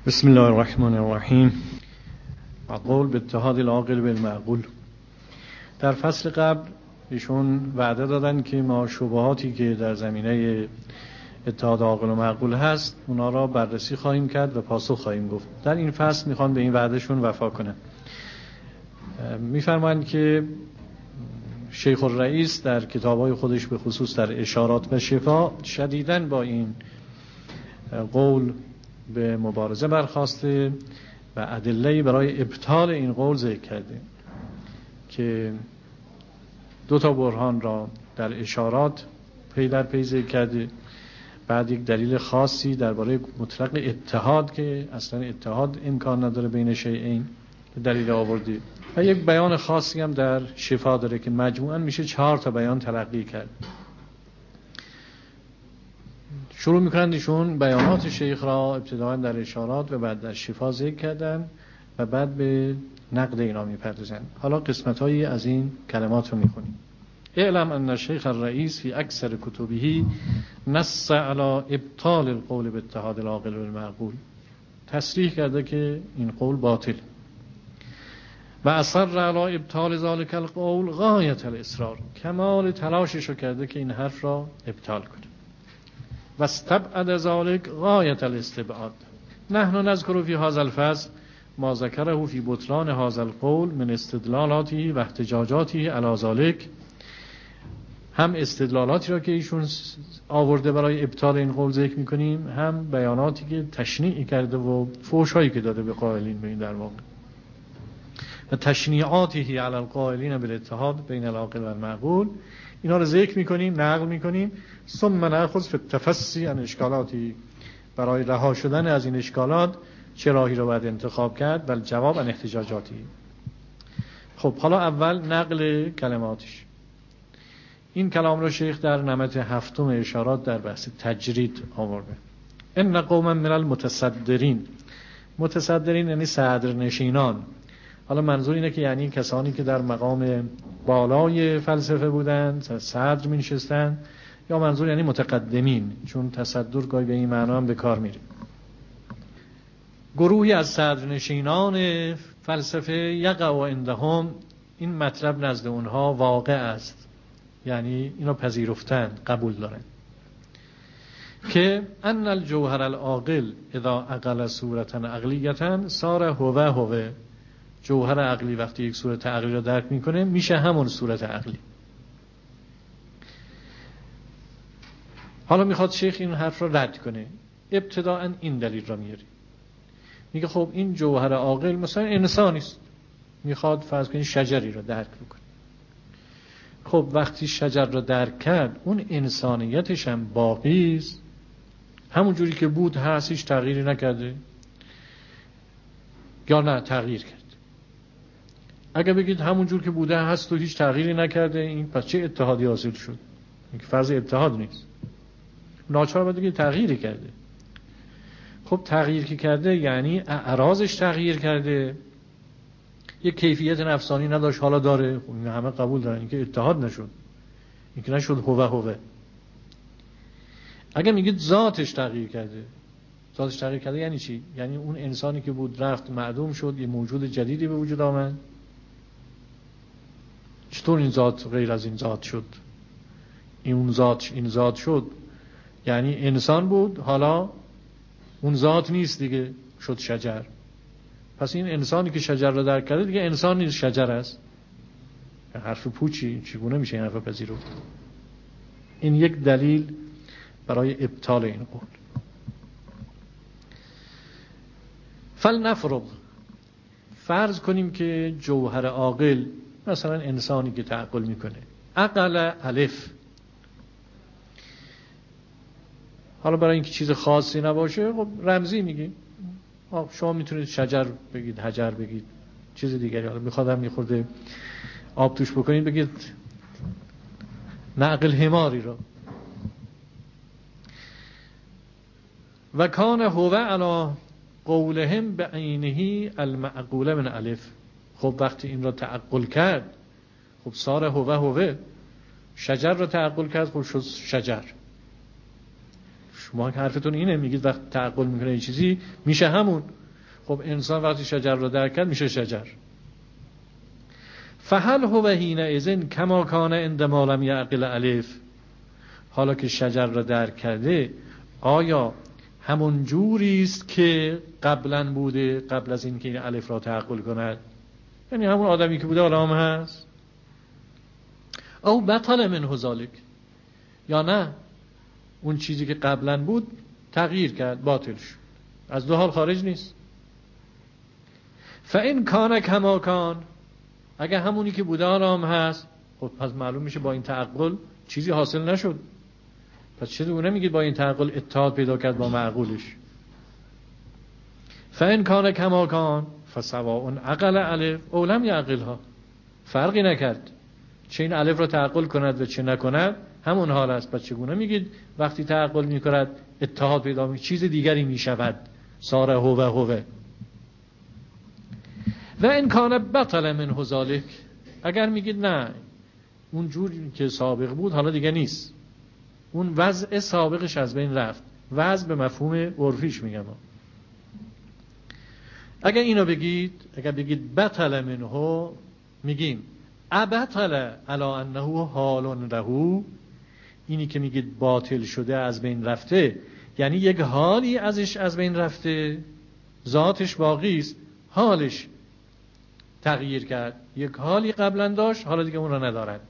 بسم الله الرحمن الرحیم. قول به اتحاد العاقل بالمعقول. در فصل قبل ایشون وعده دادن که ما شبهاتی که در زمینه اتحاد عاقل و معقول هست اونا را بررسی خواهیم کرد و پاسخ خواهیم گفت. در این فصل میخوان به این وعدهشون وفا کنن. میفرمایند که شیخ الرئیس در کتابهای خودش به خصوص در اشارات و شفا شدیداً با این قول به مبارزه برخاسته و ادله‌ای برای ابطال این قول ذکر کرده که دو تا برهان را در اشارات پی در پی ذکر کرده، بعد یک دلیل خاصی درباره مطلق اتحاد که اصلا اتحاد امکان نداره بین شیئین دلیل آورده و یک بیان خاصی هم در شفا داره که مجموعاً میشه 4 تا بیان تلقی کرد. شروع میکنند ایشون بیانات شیخ را ابتداء در اشارات و بعد در شفا ذکر کردن و بعد به نقد اینا میپردازند. حالا قسمت‌هایی از این کلمات رو میخونیم. اعلم ان شیخ الرئیس فی اکثر کتبه نص علی ابطال القول باتحاد العاقل والمعقول. تصریح کرده که این قول باطل و اصر علی ابطال ذلک القول غایت الاصرار. کمال تلاشش رو کرده که این حرف را ابطال کنه. و استبعد ذلك غایت الاستبعاد. نحن نذكر في هذا الفصل ما ذكره في بطلان هذا القول من استدلالاته و احتجاجاته على ذلك. هم استدلالاتی را که ایشون آورده برای ابطال این قول ذکر می‌کنیم، هم بیاناتی که تشنیع کرده و فحش‌هایی که داده به قائلین به این در واقع و تشنیعاته علی القائلین بالاتحاد بین العاقل و المعقول. اینا رو ذکر میکنیم، نقل میکنیم. ثم نأخذ فی التفصی عن اشکالاتی. برای رها شدن از این اشکالات چه راهی رو باید انتخاب کرد و جواب عن احتجاجاتی. خب حالا اول نقل کلماتش. این کلام رو شیخ در نمط 7 اشارات در بحث تجرید آورده. ان قوما من المتصدرین. متصدرین یعنی صدر نشینان. حالا منظور اینه که یعنی کسانی که در مقام بالای فلسفه بودند، صدر می نشستند، یا منظور یعنی متقدمین، چون تصدر گاهی به این معنا هم به کار میره. گروهی از صدر نشینان فلسفه یقع و عندهم، این مطلب نزد اونها واقع است، یعنی اینو پذیرفتن، قبول دارن که ان الجوهر العاقل اذا عقل صورتا عقلیتا صار هو. جوهر عقلی وقتی یک صورت عقلی را درک میکنه میشه همون صورت عقلی. حالا میخواد شیخ این حرف را رد کنه. ابتداء این دلیل را میاره، میگه خب این جوهر عاقل مثلا انسانی است، میخواد فرض کنید شجری را درک بکنه. خب وقتی شجر را درک کرد اون انسانیتش هم باقی است، همون جوری که بود هست، هیچ تغییری نکرده یا نه تغییر کرد. اگه بگید همون جور که بوده هست و هیچ تغییری نکرده، این پس چه اتحادی حاصل شد؟ این فرض اتحاد نیست. ناچار باید بگید تغییری کرده. خب تغییر که کرده یعنی اعراضش تغییر کرده، یک کیفیت نفسانی نداشت حالا داره. خب این همه قبول دارن، این که اتحاد نشد، این که نشد هوه. اگه میگید ذاتش تغییر کرده، ذاتش تغییر کرده یعنی چی؟ یعنی اون انسانی که بود رفت معدوم شد، یه موجود جدیدی به وجود آمد. چطور این ذات غیر از این ذات شد؟ این ذات شد یعنی انسان بود، حالا اون ذات نیست دیگه، شد شجر. پس این انسانی که شجر را درک کرده دیگه انسان نیست، شجر است. حرف پوچی، چگونه میشه این حرف پذیرفت؟ این یک دلیل برای ابطال این قول. فلنفرض، فرض کنیم که جوهر عاقل، مثلا انسانی که تعقل میکنه، عقل الف. حالا برای اینکه چیز خاصی نباشه خب رمزی میگیم. شما میتونید شجر بگید، حجر بگید، چیز دیگری. حالا میخوادم میخورده آب توش بکنید بگید نعقل حماری رو. و کان هو علی قولهم بعینه المعقول من الف. خب وقتی این را تعقل کرد، خب صار هو. شجر را تعقل کرد، خب شد شجر. شما حرفتون اینه، میگید وقت تعقل میکنه چیزی میشه همون. خب انسان وقتی شجر رو درک کرد میشه شجر. فهل هو حینئذ کما کان عندما لم یعقل الف، حالا که شجر را درک کرده آیا همون جوری است که قبلا بوده، قبل از اینکه این الف را تعقل کند؟ یعنی همون آدمی که بوده حالا هم هست؟ او بطل منه ذلک، یا نه اون چیزی که قبلا بود تغییر کرد، باطل شد، از دو حال خارج نیست. فإن کان کما کان، اگه همونی که بوده حالا هم هست، خب پس معلوم میشه با این تعقل چیزی حاصل نشد. پس چطور نمیگید با این تعقل اتحاد پیدا کرد با معقولش؟ فإن کان کما کان فسواء عقل الف او لم یعقلها، فرقی نکرد چه این الف را تعقل کند و چه نکند، همون حال است. پس چگونه میگید وقتی تعقل میکند اتحاد پیدا میشه، چیز دیگری میشود، صار هو. و ان کان بطل منه ذلک، اگر میگید نه اون جوری که سابق بود حالا دیگه نیست، اون وضع سابقش از بین رفت، وضع به مفهوم عرفیش میگم. اگر اینو بگید، اگر بگید بطل منه، میگیم ابطل علی انه حال له، اینی که میگید باطل شده از بین رفته یعنی یک حالی ازش از بین رفته، ذاتش باقی است، حالش تغییر کرد، یک حالی قبلا داشت حالا دیگه اون را ندارد.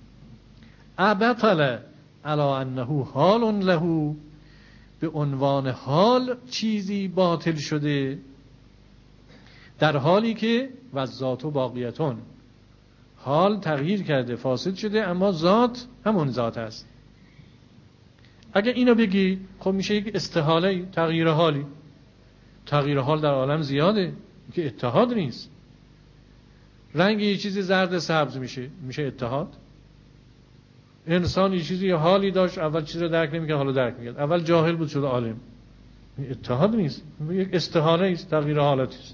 ابطل علی انه حال له، به عنوان حال چیزی باطل شده در حالی که و ذات و باقیتون، حال تغییر کرده فاسد شده اما ذات همون ذات است. اگر اینو بگی خب میشه یک استحاله، تغییر حالی. تغییر حال در عالم زیاده که اتحاد نیست. رنگ یه چیزی زرد سبز میشه اتحاد. انسان یه چیزی یه حالی داشت، اول چیز رو درک نمی‌کرد حالا درک می‌کنه، اول جاهل بود شده عالم. اتحاد نیست، یک استحاله است، تغییر حالتی است.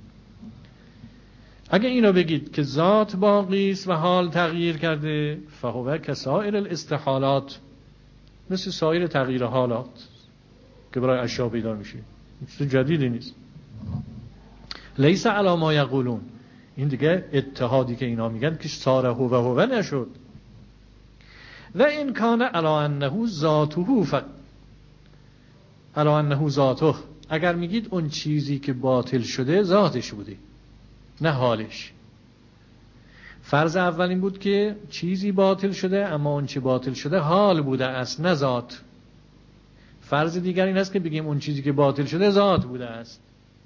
اگه اینو بگید که ذات باقی است و حال تغییر کرده، فهو کسائر الاستحالات، مثل سایر تغییر حالات که برای اشیاء پیدا میشه، چیز جدیدی نیست. لیس علی ما یقولون، این دیگه اتحادی که اینا میگن که صار هو نشد. و این کان علی انه ذاته علی انه ذاته، اگر میگید اون چیزی که باطل شده ذاتش بوده نه حالش. فرض اول این بود که چیزی باطل شده اما اون چی باطل شده حال بوده است نه ذات. فرض دیگر این است که بگیم اون چیزی که باطل شده ذات بوده است.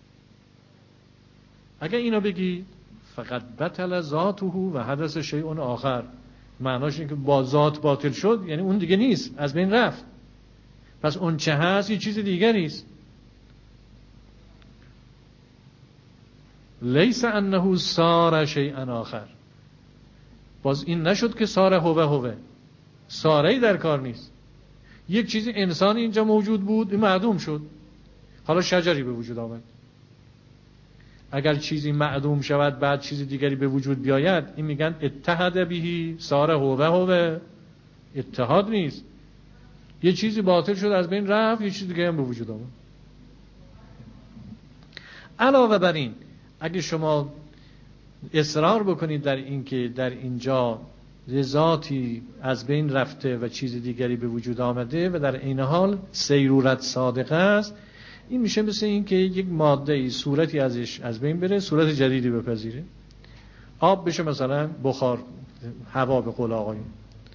اگر اینو بگی فقط بطل ذاته و حدث شیء آخر، معناش این که با ذات باطل شد یعنی اون دیگه نیست، از بین رفت، پس اون چه هست یه چیز دیگری است. لیس انه صار شیئا آخر، باز این نشد که صار هو، صاره‌ای در کار نیست. یک چیزی انسانی اینجا موجود بود این معدوم شد، حالا شجری به وجود آمد. اگر چیزی معدوم شود بعد چیزی دیگری به وجود بیاید، این میگن اتحد بهی صار هو، اتحاد نیست. یه چیزی باطل شد از بین رفت، یه چیز دیگه هم به وجود آمد. علاوه بر این اگه شما اصرار بکنید در این که در اینجا ذاتی از بین رفته و چیز دیگری به وجود آمده و در این حال سیرورت صادقه است، این میشه مثل این که یک ماده‌ای صورتی ازش از بین بره صورت جدیدی بپذیره. آب بشه مثلا بخار، هوا به قول آقایون.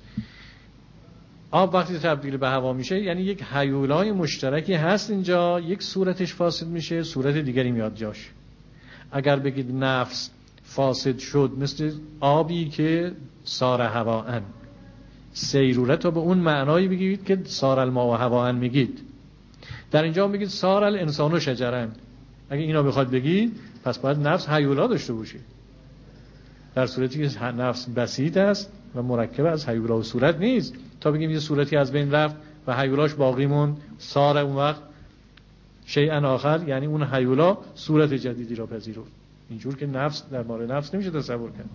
آب وقتی تبدیل به هوا میشه یعنی یک هیولای مشترکی هست اینجا، یک صورتش فاسد میشه صورت دیگری میاد جاش. اگر بگید نفس فاسد شد مثل آبی که صار هواءن، سیرورت رو به اون معنایی بگید که صار الماء و هواءن میگید. در اینجا میگید صار الانسان و شجرن. اگه اینا بخواد بگید پس باید نفس هیولا داشته باشه، در صورتی که نفس بسیط است و مرکب از هیولا و صورت نیست تا بگیم یه صورتی از بین رفت و هیولاش باقی موند، صار اون وقت شیئا آخر، یعنی اون هیولا صورت جدیدی را پذیرفت. اینجور که نفس در مورد نفس نمیشه تصور کرد.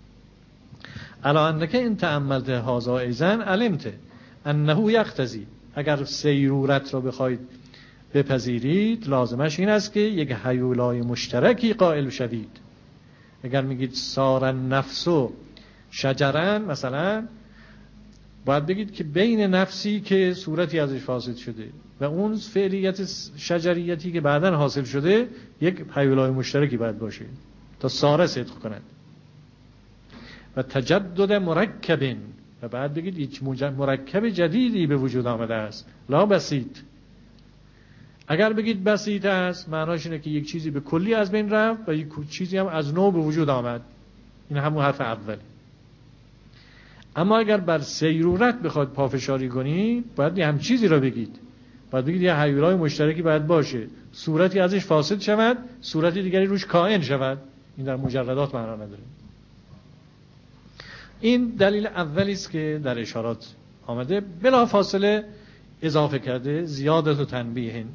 الا انک ان تأملت هذا ایزن علمت انه یقتضی اگر سیرورت را بخواید بپذیرید لازمش این است که یک هیولای مشترکی قائل شدید. اگر میگید سار النفس شجرا مثلا، باید بگید که بین نفسی که صورتی ازش فاسد شده و اون فعلیت شجریتی که بعداً حاصل شده یک هیولای مشترکی باید باشه تا ساره صدق کنند. و تجدد مرکب، و بعد بگید یک مرکب جدیدی به وجود آمده است، لا بسیط. اگر بگید بسیط است معناش اینه که یک چیزی به کلی از بین رفت و یک چیزی هم از نو به وجود آمد. این همون حرف اول. اما اگر بر سیرورت بخواد پافشاری کنید باید هم چیزی را بگید. باید بگید یه هیولای مشترکی باید باشه، صورتی ازش فاسد شود، صورتی دیگری روش کائن شود. این در مجردات معنا نداره. این دلیل اولی است که در اشارات آمده، بلا فاصله اضافه کرده زیادت و تنبیه.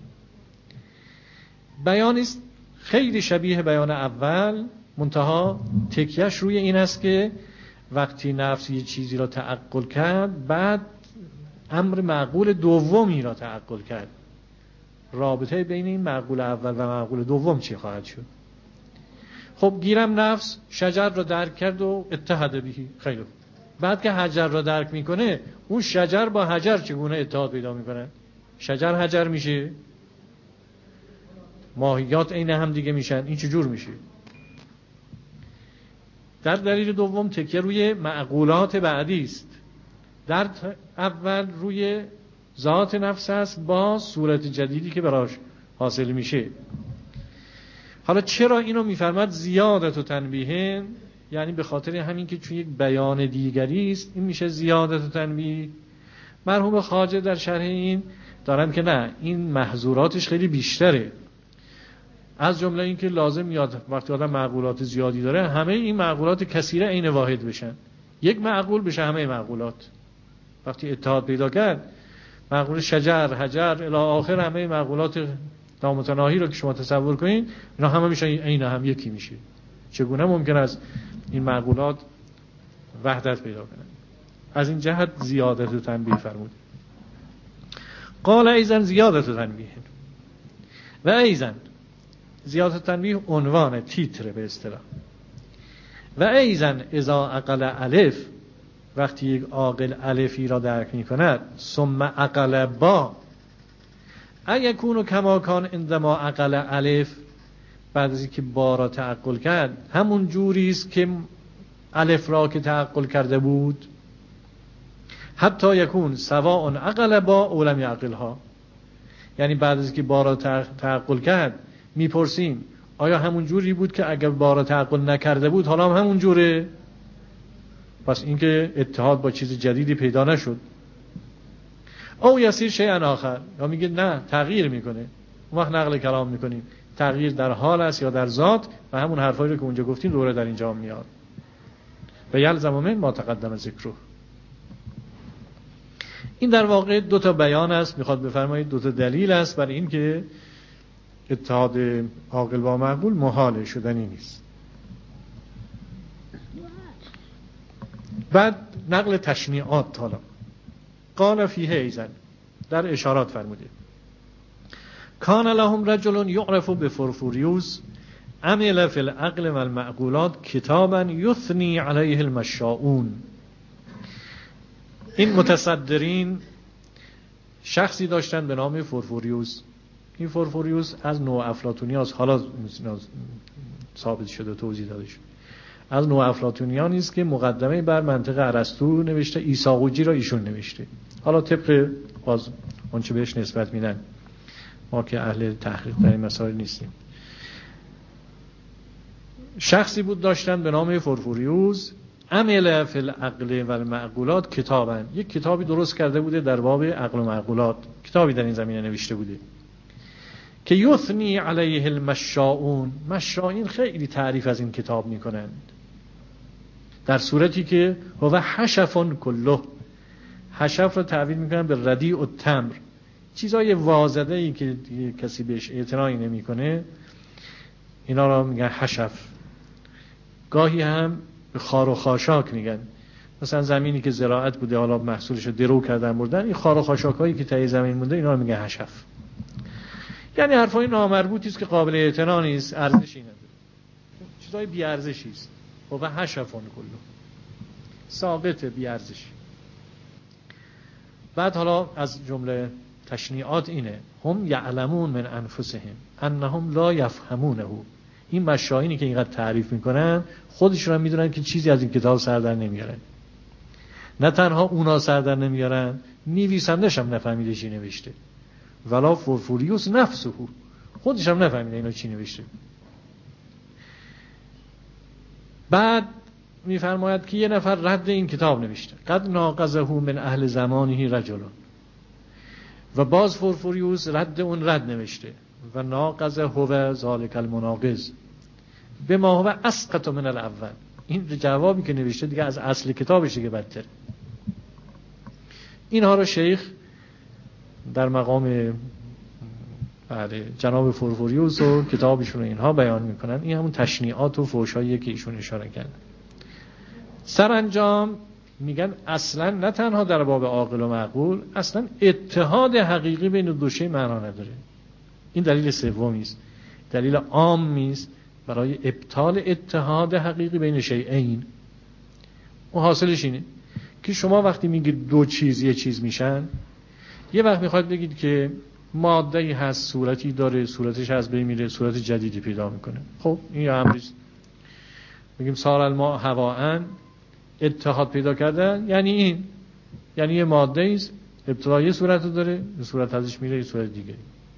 بیانی است خیلی شبیه بیان اول، منتها تکیهش روی این است که وقتی نفس یه چیزی را تعقل کرد بعد امر معقول دومی را تعقل کرد، رابطه بین این معقول اول و معقول دوم چی خواهد شد؟ خب گیرم نفس شجر را درک کرد و اتحاد بهی، خیلی بعد که حجر را درک میکنه اون شجر با حجر چگونه اتحاد پیدا میکنه؟ شجر حجر میشه، ماهیات عین هم دیگه میشن، این چجور میشه؟ در دلیل دوم تکیه روی معقولات بعدی است. در اول روی ذات نفس است با صورت جدیدی که براش حاصل میشه. حالا چرا اینو میفرماد زیادت و تنبیه؟ یعنی به خاطر همین که چون یک بیان دیگری است این میشه زیادت و تنبیه. مرحوم خواجه در شرح این دارن که نه، این محظوراتش خیلی بیشتره. از جمله این که لازم میاد وقتی آدم معقولات زیادی داره همه این معقولات کثیره عین واحد بشن، یک معقول بشه همه معقولات. وقتی اتحاد پیدا کرد معقول شجر، حجر الی آخر، همه معقولات نامتناهی رو که شما تصور کنین اینا همه میشن عین هم، یکی میشه. چگونه ممکن است این معقولات وحدت پیدا کنن؟ از این جهت زیادت و تنبیه فرمود. قال ایزن زیادت و تنبیه و ایزن زیادت تنبیه عنوان تیتر به اصطلاح. و ایزن اذا عقل الف، وقتی یک عاقل الفی را درک می کند، ثم عقل با ایکون کما کان عندما عقل الف، بعد از اینکه با را تعقل کرد همون جوری است که الف را که تعقل کرده بود. حتی یکون سواء عقل با او لم یعقلها، یعنی بعد از اینکه با را تعقل کرد میپرسیم آیا همون جوری بود که اگر با را تعقل نکرده بود حالا هم همون جوره؟ پس اینکه اتحاد با چیز جدیدی پیدا نشد. او یسیر شیئا آخر، یا میگه نه تغییر میکنه. اون وقت نقل کلام میکنیم تغییر در حال است یا در ذات، و همون حرفایی رو که اونجا گفتیم دوره در اینجا میاد. و یلزم من ما تقدم ذکره. این در واقع دو تا بیان است، میخواد بفرمایید دو تا دلیل است برای این که اتحاد عاقل با معقول محال شدنی نیست. بعد نقل تشمیعات. حالا قال فیه ایزن، در اشارات فرموده کان لهم رجل یعرف بفرفوریوس عمل فی العقل و المعقولات کتابا یثنی علیه المشاؤون. این متصدرین شخصی داشتن به نام فرفوریوس. این فرفوریوس از نوع افلاطونیاست، حالا ثابت شده توضیح داده شد. از نوع افلاطونیان است که مقدمه بر منطق ارسطو نوشته، ایساقوجی را ایشون نوشته. حالا طبق باز اون چه بهش نسبت میدن، ما که اهل تحقیق در این مسائل نیستیم. شخصی بود داشتن به نام فرفوریوس، عمل فی العقل و المعقولات کتابا، یک کتابی درست کرده بوده در باب عقل و معقولات، کتابی در این زمینه نوشته بوده که یثنی علیه المشاؤون. مشائین خیلی تعریف از این کتاب میکنند، در صورتی که هو حشف کله، حشف را تعبیر میکنن به ردیء التمر، چیزای وازده ای که کسی بهش اعتنایی نمیکنه اینا را میگن حشف. گاهی هم به خار و خاشاک میگن، مثلا زمینی که زراعت بوده حالا محصولش رو درو کردن بردن، این خار و خاشاکایی که تای زمین مونده اینا رو میگه حشف. یعنی حرفای نامربوطی است که قابل اعتنا نیست، ارزشی نداره، چیزای بی ارزشی است. و حشفون کلو ساقط بی ارزش. بعد حالا از جمله تشنیعات اینه هم یعلمون من انفسهم انهم لا یفهمونه. این مشایینی که اینقدر تعریف میکنن خودشون هم میدونن که چیزی از این کتاب سر در نمیارن. نه تنها اونا سر در نمیارن، نویسندش هم نفهمیده چی نوشته. ولا فورفوریوس نفسه، خودش هم نفهمیده اینو چی نوشته. بعد میفرماید که یه نفر رد این کتاب نوشته، قد ناقضه من اهل زمانه رجلون. و باز فورفوریوس رد اون رد نوشته و ناقضه هو ذالک المناقض بما هو اسقط من الاول. این جوابی که نوشته دیگه از اصل کتابش دیگه بدتر. اینها رو شیخ در مقام جناب فورفوریوس و کتابشون اینها بیان میکنن. این همون تشنیعات و فحشاییه که ایشون اشاره کردن. سرانجام میگن اصلا نه تنها در باب عاقل و معقول، اصلا اتحاد حقیقی بین دو شی معنا نداره. این دلیل سومی است، دلیل عامی است برای ابطال اتحاد حقیقی بین شیئین. و حاصلش اینه که شما وقتی میگید دو چیز یه چیز میشن، یه وقت میخواید بگید که ماده‌ای هست، صورتی داره، صورتش از بین میره، صورت جدیدی پیدا میکنه. خب این یه امریست. میگیم سار الماء هواء، اتحاد پیدا کردن یعنی این، یعنی یه ماده ایست ابتدا یه صورت رو داره، یه صورت ازش میره یه صورت دیگه.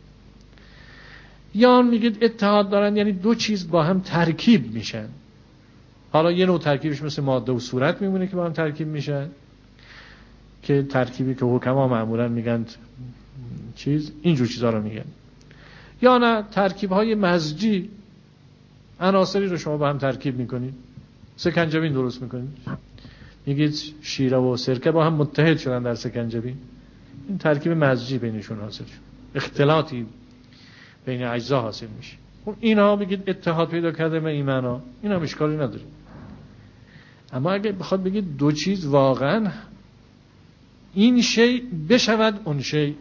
یا میگید اتحاد دارن یعنی دو چیز با هم ترکیب میشن. حالا یه نوع ترکیبش مثل ماده و صورت میمونه که با هم ترکیب میشن، که ترکیبی که حکما معمولا میگن چیز اینجور چیزا رو میگن. یا نه ترکیب های مزجی، عناصری رو شما با هم ترکیب میکنید، سکنجبین درست میکنید، میگید شیره و سرکه با هم متحد شدن در سکنجبین. این ترکیب مزجی بینشون حاصل شد، اختلاطی بین اجزا حاصل میشه. خب اینا میگید اتحاد پیدا کرده به ایمانا، این هم اشکالی نداره. اما اگه بخواد بگید دو چیز واقعا این شی بشود اون شی،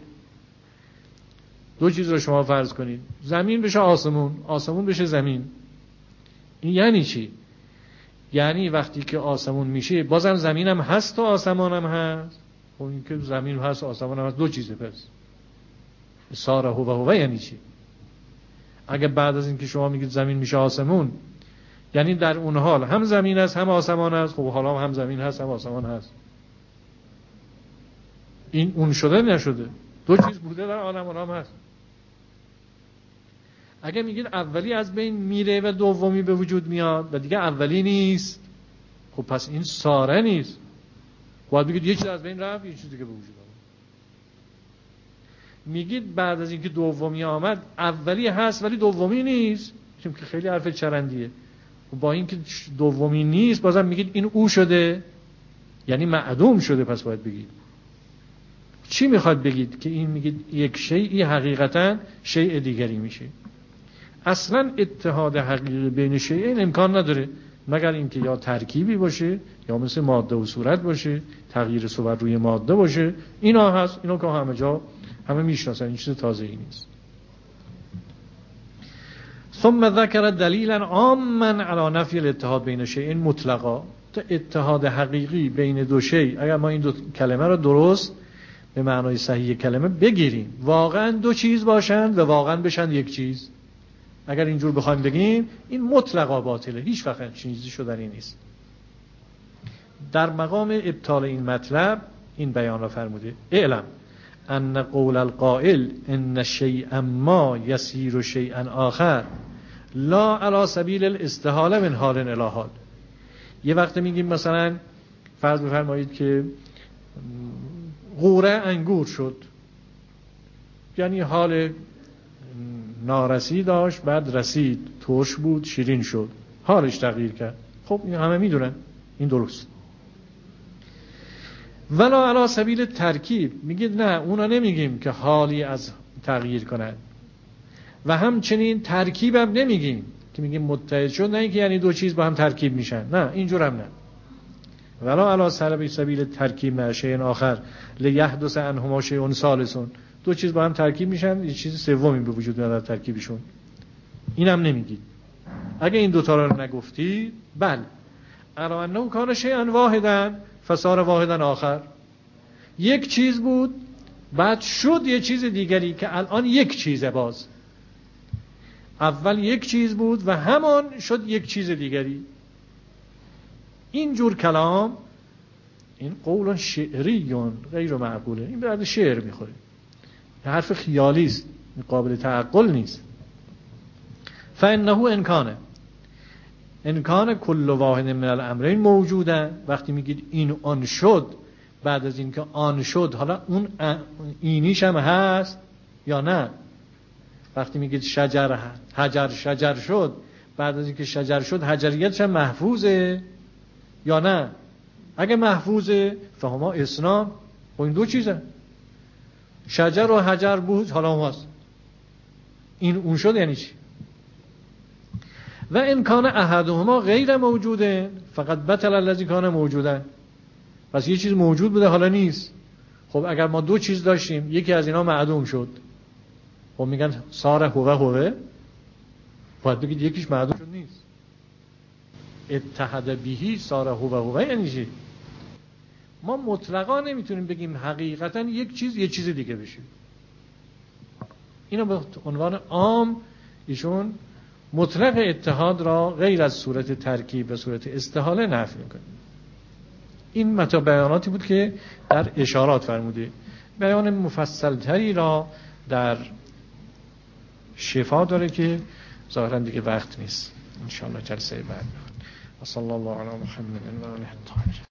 دو چیز رو شما فرض کنید، زمین بشه آسمون، آسمون بشه زمین، این یعنی چی؟ یعنی وقتی که آسمون میشه بازم زمین هم هست و آسمان هم هست. خب این که زمین هست و آسمان هم هست دو چیزه. پس ساره هو یعنی چی؟ اگه بعد از این که شما میگید زمین میشه آسمون، یعنی در اون حال هم زمین هست هم آسمان هست. خب حالا هم زمین هست هم آسمان هست، این اون شده نشده، دو چیز بوده در عالم و هم هست. اگه میگید اولی از بین میره و دومی به وجود میاد و دیگه اولی نیست، خب پس این ساره نیست. باید بگید یه چیز از بین رفت یه چیز دیگه به وجود آمد. میگید بعد از اینکه دومی آمد اولی هست ولی دومی نیست، چون که خیلی حرف چرندیه. با اینکه دومی نیست بازم میگید این او شده، یعنی معدوم شده. پس باید بگید چی میخواد بگید؟ که این میگید یک شیئی حقیقتا شیء دیگری میشه. اصلا اتحاد حقیقی بین شیئین امکان نداره مگر اینکه یا ترکیبی باشه یا مثل ماده و صورت باشه، تغییر صورت روی ماده باشه. اینا هست، اینا که همه جا همه میشناسن، این چیز تازه‌ای نیست. ثم ذکر دلیلا عاما علی نفی الاتحاد بین شیئین مطلقا. اتحاد حقیقی بین دو شی، اگر ما این دو کلمه رو درست به معنای صحیح کلمه بگیریم، واقعا دو چیز باشند و واقعا بشن یک چیز، اگر اینجور بخوایم بگیم این مطلقا باطله، هیچ وقت چیزی شدنی نیست. در مقام ابطال این مطلب این بیان را فرموده: اعلم ان قول القائل ان شیئا ما یسیر شیئا آخر لا علی سبیل الاستحاله من حال الی حال. یه وقت میگیم مثلا فرض بفرمایید که غوره انگور شد، یعنی حال نارسی داشت بعد رسید، ترش بود شیرین شد، حالش تغییر کرد. خب این همه میدونن این درست. ولا علی سبیل ترکیب میگید نه، اونا نمیگیم که حالی از تغییر کنند و همچنین ترکیب هم نمیگیم که میگیم متحد شد، نه اینکه یعنی دو چیز با هم ترکیب میشن، نه اینجور هم نه. ولا علی سبیل ترکیب مع شیء آخر لیحدث عنهما شیء ثالث. دو چیز با هم ترکیب میشن، یه چیز سومی به وجود میاد در ترکیبشون. اینم نمیگید. اگه این دوتا رو نگفتید، بله الا انه کان شیئا واحدا فصار واحدا آخر، یک چیز بود بعد شد یه چیز دیگری که الان یک چیزه. باز اول یک چیز بود و همان شد یک چیز دیگری. این جور کلام، این قول شعری غیر معقوله، این برای شعر میخوره، یه حرف خیالی است، قابل تعقل نیست. فانه ان کان کل واحد من الامرین موجوده. وقتی میگید این آن شد، بعد از این که آن شد، حالا اون اینیش هم هست یا نه؟ وقتی میگید شجر شد، بعد از این که شجر شد حجریتش هم محفوظه یا نه؟ اگه محفوظه فهما اسنان، و این دو چیزه، شجر و حجر بود، حالا هم هست، این اون شد یعنی چی؟ و ان کان احدهما غیر موجوده فقط بطل الذی کان موجوده. پس یه چیز موجود بوده حالا نیست. خب اگر ما دو چیز داشتیم، یکی از اینا معدوم شد، خب میگن صار هو، باید بگید یکیش معدوم شد نیست. اتحد بهی صار هو یعنی چی؟ ما مطلقا نمیتونیم بگیم حقیقتا یک چیز یه چیز دیگه بشه. اینو به عنوان عام ایشون مطلق اتحاد را غیر از صورت ترکیب و صورت استحاله نفی میکنه. این متا بیاناتی بود که در اشارات فرموده. بیان مفصل تری را در شفا داره که ظاهرا دیگه وقت نیست، ان شاء الله جلسه بعد. و صلی الله علی محمد و آله الطاهرین.